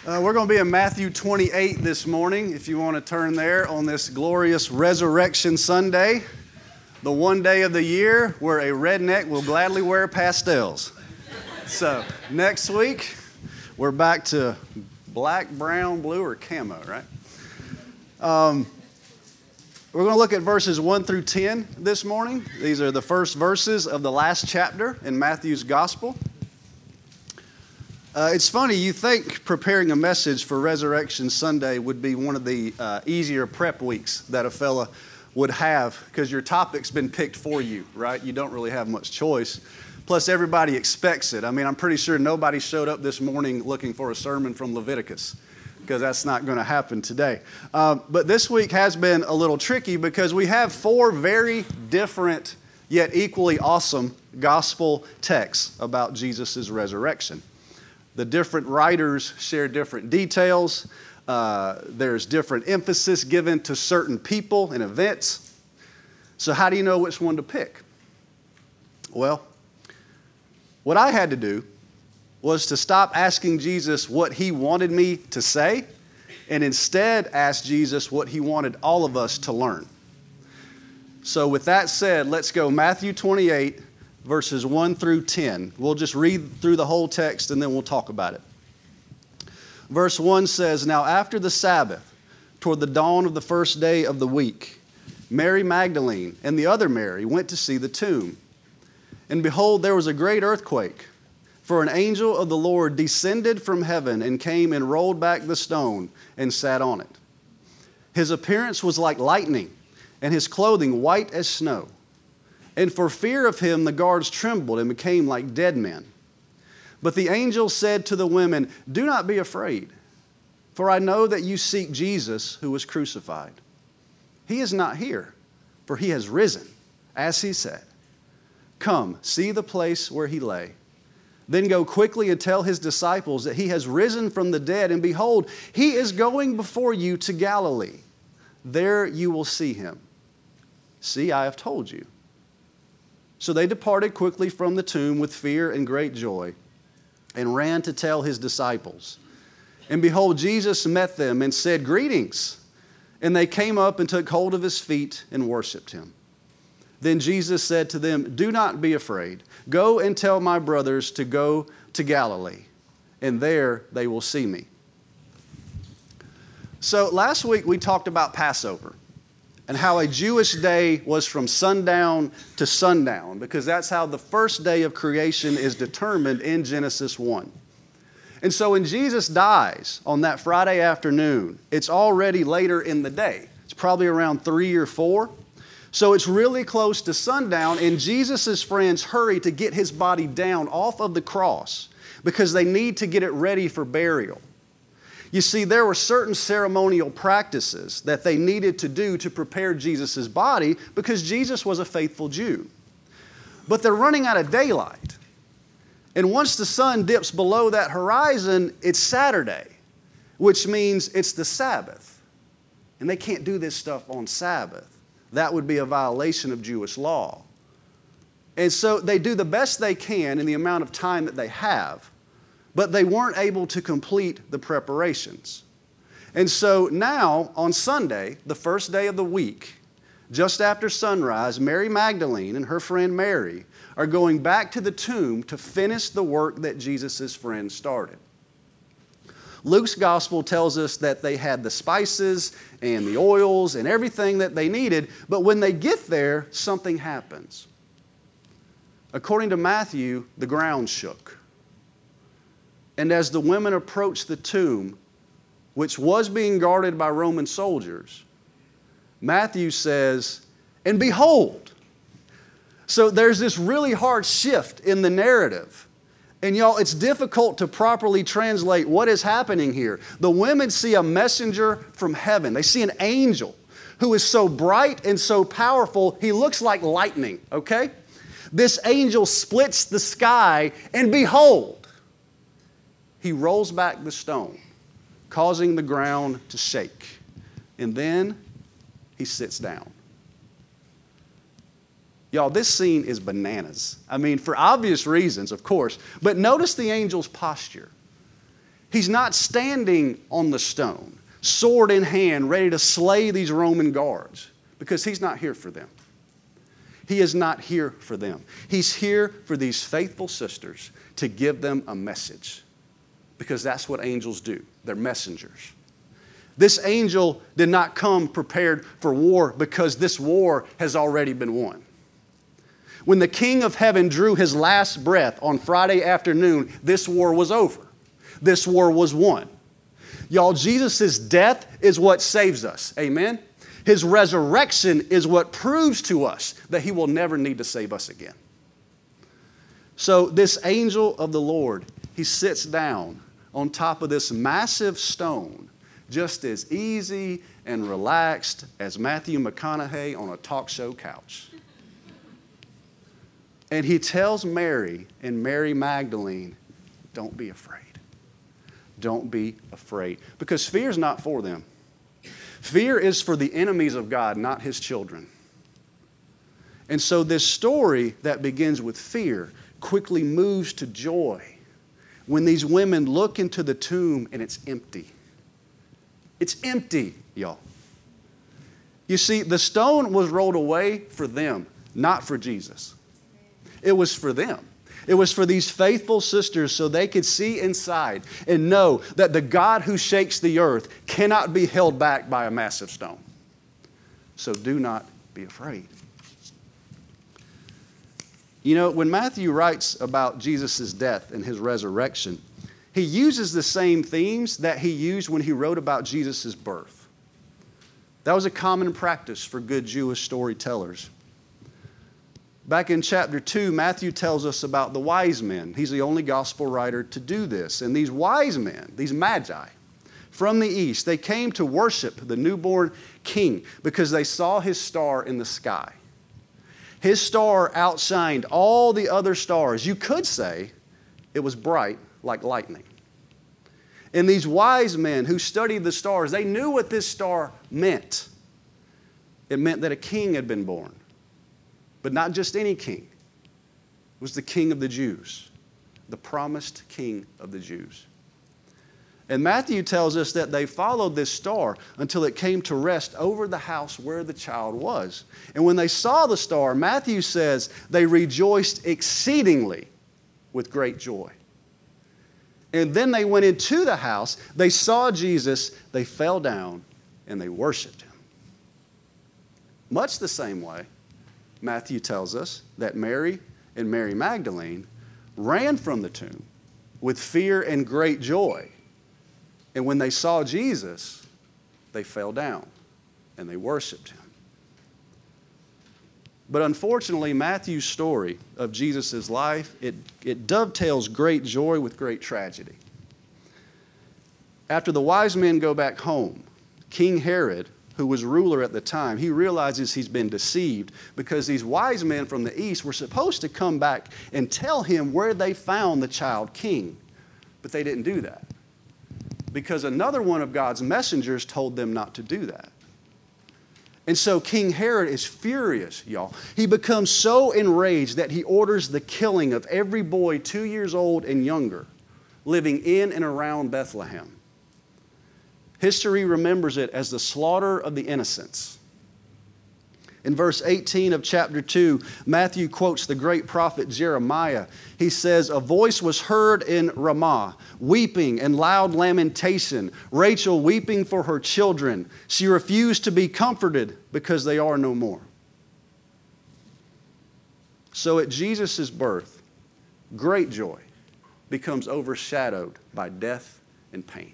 We're going to be in Matthew 28 this morning, if you want to turn there on this glorious Resurrection Sunday, the one day of the year where a redneck will gladly wear pastels. So, next week, we're back to black, brown, blue, or camo, right? We're going to look at verses 1 through 10 this morning. These are the first verses of the last chapter in Matthew's Gospel. It's funny, you think preparing a message for Resurrection Sunday would be one of the easier prep weeks that a fella would have because your topic's been picked for you, right? You don't really have much choice. Plus, everybody expects it. I mean, I'm pretty sure nobody showed up this morning looking for a sermon from Leviticus because that's not going to happen today. But this week has been a little tricky because we have four very different yet equally awesome gospel texts about Jesus' resurrection. The different writers share different details. There's different emphasis given to certain people and events. So how do you know which one to pick? Well, what I had to do was to stop asking Jesus what he wanted me to say and instead ask Jesus what he wanted all of us to learn. So with that said, let's go Matthew 28, verses 1 through 10. We'll just read through the whole text and then we'll talk about it. Verse 1 says, "Now after the Sabbath, toward the dawn of the first day of the week, Mary Magdalene and the other Mary went to see the tomb. And behold, there was a great earthquake, for an angel of the Lord descended from heaven and came and rolled back the stone and sat on it. His appearance was like lightning, and his clothing white as snow. And for fear of him, the guards trembled and became like dead men. But the angel said to the women, 'Do not be afraid, for I know that you seek Jesus who was crucified. He is not here, for he has risen, as he said. Come, see the place where he lay. Then go quickly and tell his disciples that he has risen from the dead, and behold, he is going before you to Galilee. There you will see him. See, I have told you.' So they departed quickly from the tomb with fear and great joy, and ran to tell his disciples. And behold, Jesus met them and said, 'Greetings.' And they came up and took hold of his feet and worshipped him. Then Jesus said to them, 'Do not be afraid. Go and tell my brothers to go to Galilee, and there they will see me.'" So last week we talked about Passover and how a Jewish day was from sundown to sundown, because that's how the first day of creation is determined in Genesis 1. And so when Jesus dies on that Friday afternoon, it's already later in the day. It's probably around 3 or 4. So it's really close to sundown, and Jesus' friends hurry to get his body down off of the cross because they need to get it ready for burial. You see, there were certain ceremonial practices that they needed to do to prepare Jesus' body because Jesus was a faithful Jew. But they're running out of daylight. And once the sun dips below that horizon, it's Saturday, which means it's the Sabbath. And they can't do this stuff on Sabbath. That would be a violation of Jewish law. And so they do the best they can in the amount of time that they have, but they weren't able to complete the preparations. And so now, on Sunday, the first day of the week, just after sunrise, Mary Magdalene and her friend Mary are going back to the tomb to finish the work that Jesus' friends started. Luke's gospel tells us that they had the spices and the oils and everything that they needed, but when they get there, something happens. According to Matthew, the ground shook. And as the women approached the tomb, which was being guarded by Roman soldiers, Matthew says, "And behold." So there's this really hard shift in the narrative. And y'all, it's difficult to properly translate what is happening here. The women see a messenger from heaven. They see an angel who is so bright and so powerful, he looks like lightning, okay? This angel splits the sky, and behold, he rolls back the stone, causing the ground to shake. And then he sits down. Y'all, this scene is bananas. I mean, for obvious reasons, of course. But notice the angel's posture. He's not standing on the stone, sword in hand, ready to slay these Roman guards, because he's not here for them. He is not here for them. He's here for these faithful sisters to give them a message, because that's what angels do. They're messengers. This angel did not come prepared for war, because this war has already been won. When the King of Heaven drew his last breath on Friday afternoon, this war was over. This war was won. Y'all, Jesus' death is what saves us. Amen? His resurrection is what proves to us that he will never need to save us again. So this angel of the Lord, he sits down on top of this massive stone, just as easy and relaxed as Matthew McConaughey on a talk show couch. And he tells Mary and Mary Magdalene, don't be afraid. Don't be afraid. Because fear is not for them. Fear is for the enemies of God, not his children. And so this story that begins with fear quickly moves to joy when these women look into the tomb and it's empty. It's empty, y'all. You see, the stone was rolled away for them, not for Jesus. It was for them. It was for these faithful sisters so they could see inside and know that the God who shakes the earth cannot be held back by a massive stone. So do not be afraid. You know, when Matthew writes about Jesus' death and his resurrection, he uses the same themes that he used when he wrote about Jesus' birth. That was a common practice for good Jewish storytellers. Back in chapter 2, Matthew tells us about the wise men. He's the only gospel writer to do this. And these wise men, these magi from the east, they came to worship the newborn king because they saw his star in the sky. His star outshined all the other stars. You could say it was bright like lightning. And these wise men who studied the stars, they knew what this star meant. It meant that a king had been born. But not just any king. It was the King of the Jews, the promised King of the Jews. And Matthew tells us that they followed this star until it came to rest over the house where the child was. And when they saw the star, Matthew says they rejoiced exceedingly with great joy. And then they went into the house, they saw Jesus, they fell down, and they worshiped him. Much the same way, Matthew tells us that Mary and Mary Magdalene ran from the tomb with fear and great joy. And when they saw Jesus, they fell down and they worshiped him. But unfortunately, Matthew's story of Jesus' life, it dovetails great joy with great tragedy. After the wise men go back home, King Herod, who was ruler at the time, he realizes he's been deceived because these wise men from the east were supposed to come back and tell him where they found the child king. But they didn't do that because another one of God's messengers told them not to do that. And so King Herod is furious, y'all. He becomes so enraged that he orders the killing of every boy 2 years old and younger living in and around Bethlehem. History remembers it as the slaughter of the innocents. In verse 18 of chapter 2, Matthew quotes the great prophet Jeremiah. He says, "A voice was heard in Ramah, weeping and loud lamentation, Rachel weeping for her children. She refused to be comforted because they are no more." So at Jesus' birth, great joy becomes overshadowed by death and pain.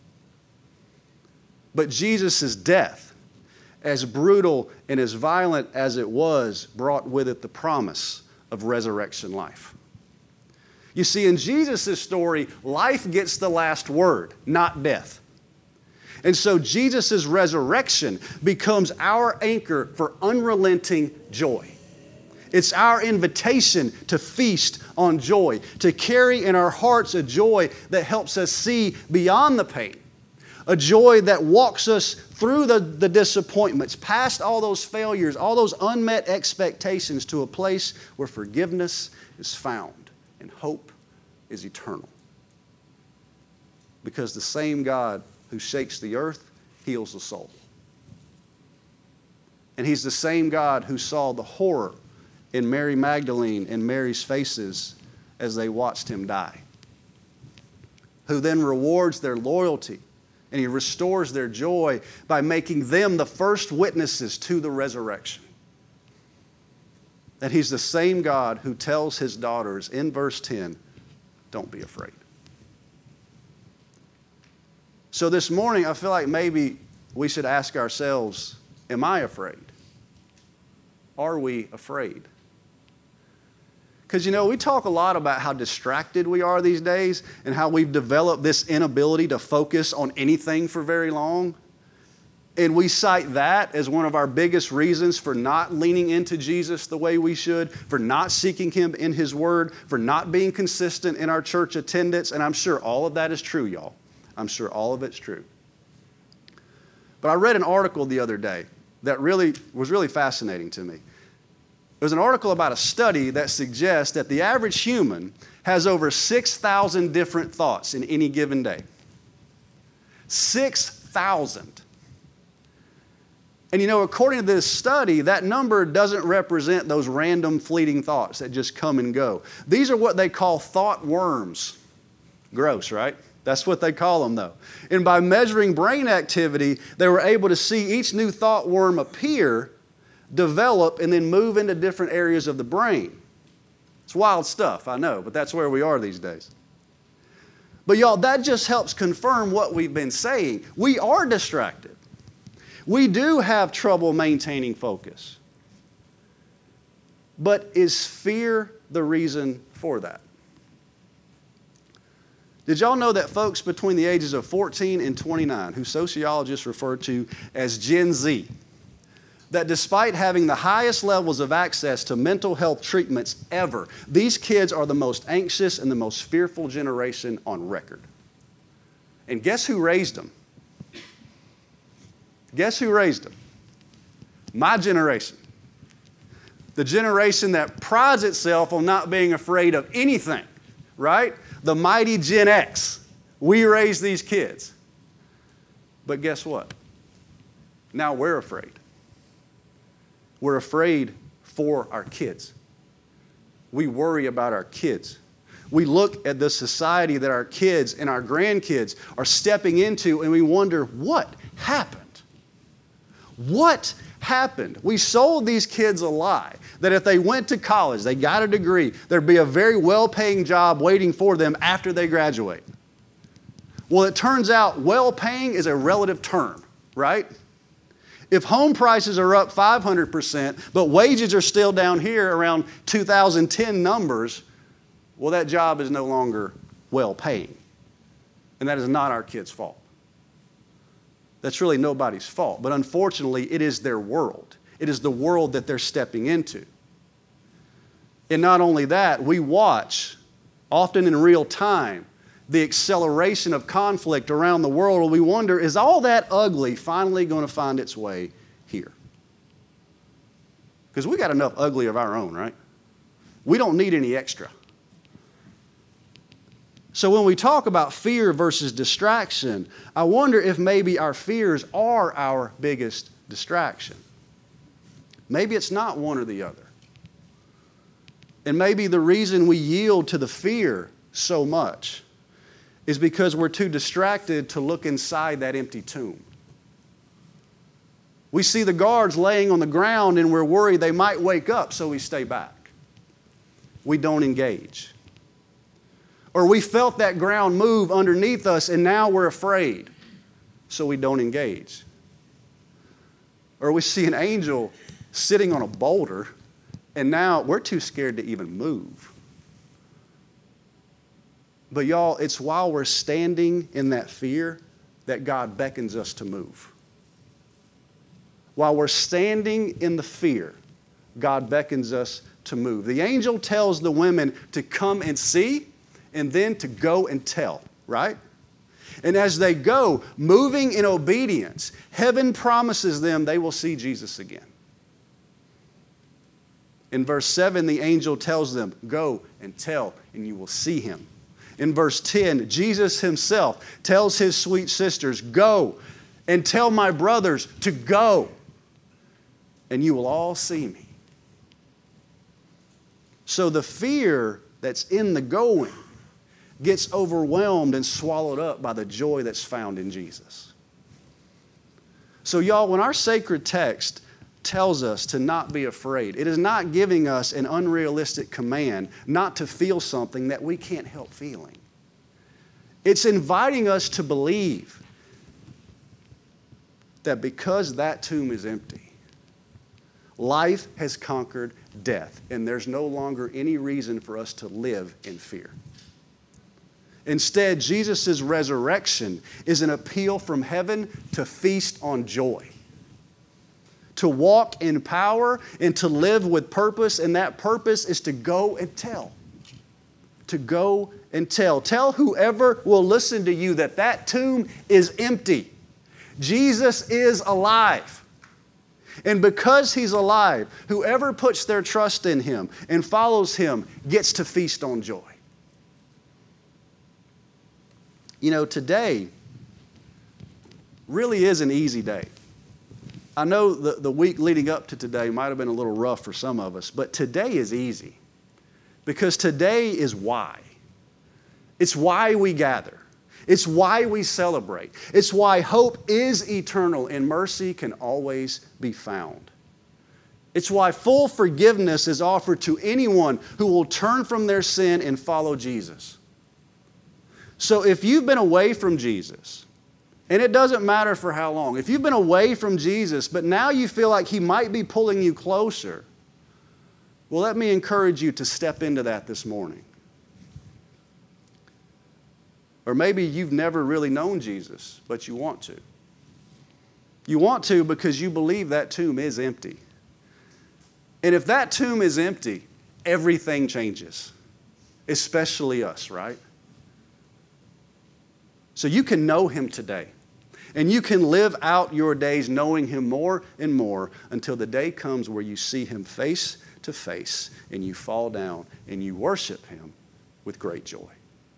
But Jesus' death, as brutal and as violent as it was, brought with it the promise of resurrection life. You see, in Jesus' story, life gets the last word, not death. And so Jesus' resurrection becomes our anchor for unrelenting joy. It's our invitation to feast on joy, to carry in our hearts a joy that helps us see beyond the pain. A joy that walks us through the disappointments, past all those failures, all those unmet expectations, to a place where forgiveness is found and hope is eternal. Because the same God who shakes the earth heals the soul. And he's the same God who saw the horror in Mary Magdalene and Mary's faces as they watched him die, who then rewards their loyalty, and he restores their joy by making them the first witnesses to the resurrection. That he's the same God who tells his daughters in verse 10, don't be afraid. So this morning, I feel like maybe we should ask ourselves, am I afraid? Are we afraid? Because, we talk a lot about how distracted we are these days and how we've developed this inability to focus on anything for very long. And we cite that as one of our biggest reasons for not leaning into Jesus the way we should, for not seeking him in his word, for not being consistent in our church attendance. And I'm sure all of that is true, y'all. I'm sure all of it's true. But I read an article the other day that was really fascinating to me. It was an article about a study that suggests that the average human has over 6,000 different thoughts in any given day. 6,000. And according to this study, that number doesn't represent those random fleeting thoughts that just come and go. These are what they call thought worms. Gross, right? That's what they call them, though. And by measuring brain activity, they were able to see each new thought worm appear, develop, and then move into different areas of the brain. It's wild stuff, I know, but that's where we are these days. But y'all, that just helps confirm what we've been saying. We are distracted. We do have trouble maintaining focus. But is fear the reason for that? Did y'all know that folks between the ages of 14 and 29, who sociologists refer to as Gen Z, that despite having the highest levels of access to mental health treatments ever, these kids are the most anxious and the most fearful generation on record? And guess who raised them? Guess who raised them? My generation. The generation that prides itself on not being afraid of anything, right? The mighty Gen X. We raised these kids. But guess what? Now we're afraid. We're afraid for our kids. We worry about our kids. We look at the society that our kids and our grandkids are stepping into, and we wonder, what happened? What happened? We sold these kids a lie that if they went to college, they got a degree, there'd be a very well-paying job waiting for them after they graduate. Well, it turns out well-paying is a relative term, right? If home prices are up 500%, but wages are still down here around 2010 numbers, well, that job is no longer well-paying. And that is not our kids' fault. That's really nobody's fault. But unfortunately, it is their world. It is the world that they're stepping into. And not only that, we watch, often in real time, the acceleration of conflict around the world, and we wonder, is all that ugly finally going to find its way here? Because we got enough ugly of our own, right? We don't need any extra. So when we talk about fear versus distraction, I wonder if maybe our fears are our biggest distraction. Maybe it's not one or the other. And maybe the reason we yield to the fear so much is because we're too distracted to look inside that empty tomb. We see the guards laying on the ground and we're worried they might wake up, so we stay back. We don't engage. Or we felt that ground move underneath us and now we're afraid, so we don't engage. Or we see an angel sitting on a boulder and now we're too scared to even move. But y'all, it's while we're standing in that fear that God beckons us to move. While we're standing in the fear, God beckons us to move. The angel tells the women to come and see and then to go and tell, right? And as they go, moving in obedience, heaven promises them they will see Jesus again. In verse 7, the angel tells them, go and tell, and you will see him. In verse 10, Jesus himself tells his sweet sisters, "Go and tell my brothers to go, and you will all see me." So the fear that's in the going gets overwhelmed and swallowed up by the joy that's found in Jesus. So y'all, when our sacred text tells us to not be afraid, it is not giving us an unrealistic command not to feel something that we can't help feeling. It's inviting us to believe that because that tomb is empty, life has conquered death, and there's no longer any reason for us to live in fear. Instead, Jesus' resurrection is an appeal from heaven to feast on joy, to walk in power and to live with purpose, and that purpose is to go and tell. To go and tell. Tell whoever will listen to you that that tomb is empty. Jesus is alive. And because He's alive, whoever puts their trust in Him and follows Him gets to feast on joy. You know, today really is an easy day. I know the week leading up to today might have been a little rough for some of us, but today is easy because today is why. It's why we gather. It's why we celebrate. It's why hope is eternal and mercy can always be found. It's why full forgiveness is offered to anyone who will turn from their sin and follow Jesus. So if you've been away from Jesus, and it doesn't matter for how long, if you've been away from Jesus, but now you feel like He might be pulling you closer, well, let me encourage you to step into that this morning. Or maybe you've never really known Jesus, but you want to. You want to because you believe that tomb is empty. And if that tomb is empty, everything changes, especially us, right? So you can know Him today. And you can live out your days knowing Him more and more until the day comes where you see Him face to face and you fall down and you worship Him with great joy.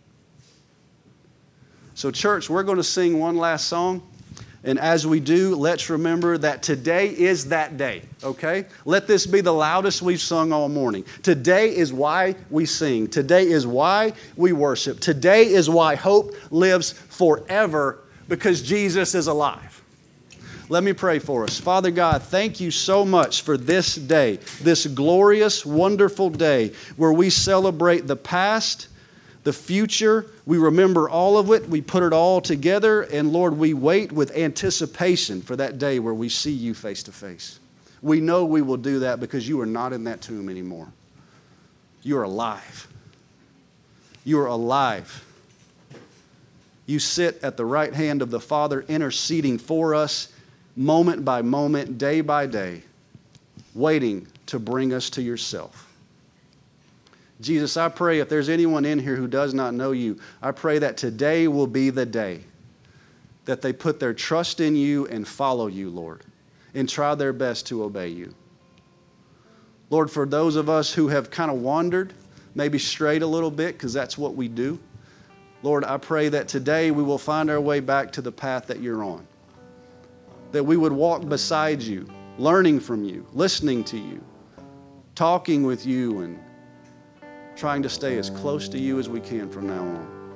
So church, we're going to sing one last song. And as we do, let's remember that today is that day, okay? Let this be the loudest we've sung all morning. Today is why we sing. Today is why we worship. Today is why hope lives forever, because Jesus is alive. Let me pray for us. Father God, thank you so much for this day, this glorious, wonderful day where we celebrate the past, the future. We remember all of it. We put it all together. And Lord, we wait with anticipation for that day where we see you face to face. We know we will do that because you are not in that tomb anymore. You are alive. You are alive. You sit at the right hand of the Father, interceding for us moment by moment, day by day, waiting to bring us to yourself. Jesus, I pray if there's anyone in here who does not know you, I pray that today will be the day that they put their trust in you and follow you, Lord, and try their best to obey you. Lord, for those of us who have kind of wandered, maybe strayed a little bit, because that's what we do, Lord, I pray that today we will find our way back to the path that you're on, that we would walk beside you, learning from you, listening to you, talking with you, and trying to stay as close to you as we can from now on.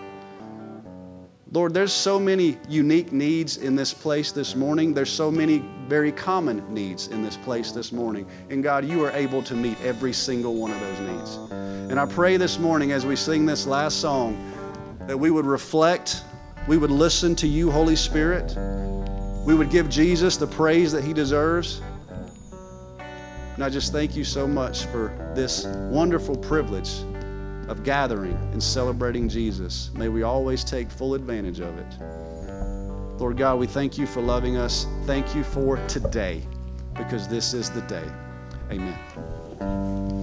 Lord, there's so many unique needs in this place this morning. There's so many very common needs in this place this morning. And God, you are able to meet every single one of those needs. And I pray this morning as we sing this last song that we would reflect, we would listen to you, Holy Spirit. We would give Jesus the praise that He deserves. And I just thank you so much for this wonderful privilege of gathering and celebrating Jesus. May we always take full advantage of it. Lord God, we thank you for loving us. Thank you for today, because this is the day. Amen.